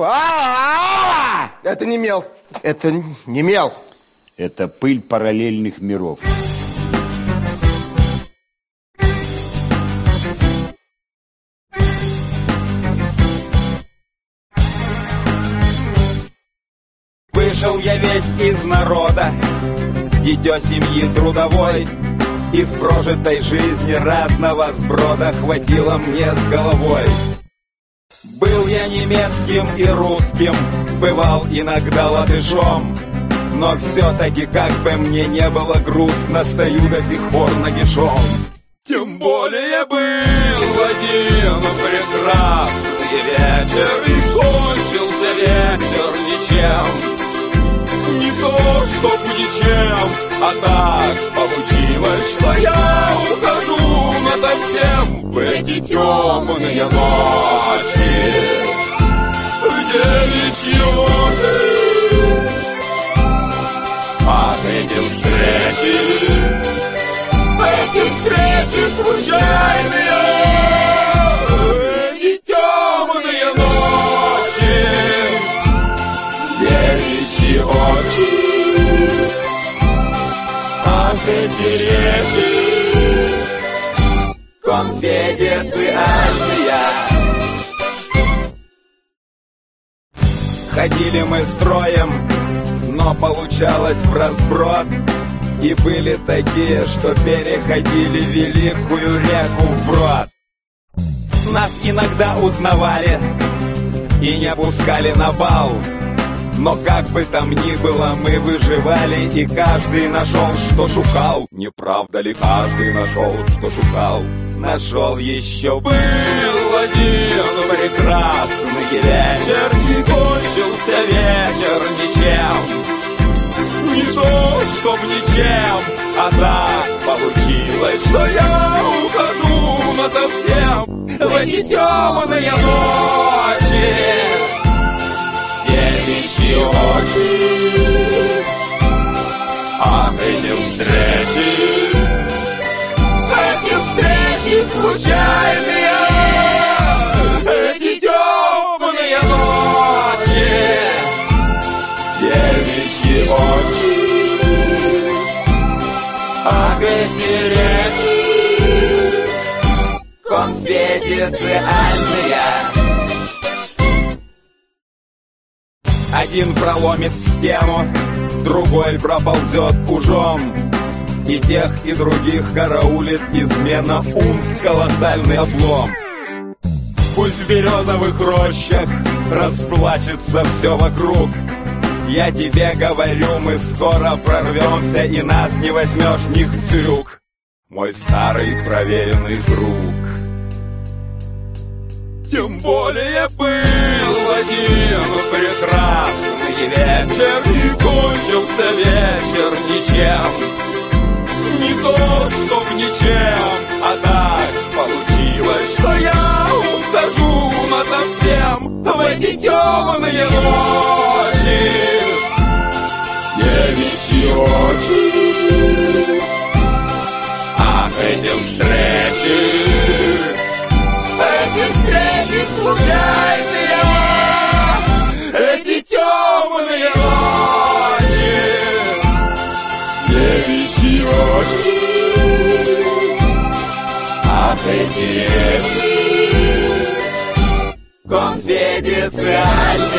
Это не мел. Это не мел. Это пыль параллельных миров. Вышел я весь из народа, дитё семьи трудовой, и в прожитой жизни разного сброда хватило мне с головой. Был я немецким и русским, бывал иногда латышом, но все-таки, как бы мне не было грустно, стою до сих пор нагишом. Тем более был один прекрасный вечер, и кончился вечер ничем. Не то, чтоб ничем, а так получилось, что я ухожу насовсем в эти темные ночи, в девичьи очи. Ах, эти встречи случайные, эти темные ночи, девичьи очи. Ах, эти речи конфиденциальные. Ходили мы строем, но получалось вразброд. И были такие, что переходили великую реку вброд. Нас иногда узнавали и не пускали на бал, но как бы там ни было, мы выживали, и каждый нашел, что шукал. Не правда ли, каждый нашел, что шукал? Нашел еще. Был один прекрасный вечер, и кончился вечер ничем. Не то, чтоб ничем, а так получилось, что я ухожу насовсем в эти темные ночи, девичьи очи. Ах, эти встречи случайные, эти темные ночи, девичьи очи. Ах, эти речи конфиденциальные. Один проломит стену, другой проползет ужом, и тех, и других караулит измена, колоссальный облом. Пусть в березовых рощах расплачется все вокруг, я тебе говорю, мы скоро прорвемся, и нас не возьмешь ни в трюк, мой старый проверенный друг. Тем более был один прекрасный вечер, и кончился вечер ничем. Не то, чтоб ничем, а так получилось, что я ухожу насовсем в эти темные ночи, девичьи очи. Ах, эти встречи случайные, эти темные ночи, девичьи очи. Ах, эти речи конфиденциальные.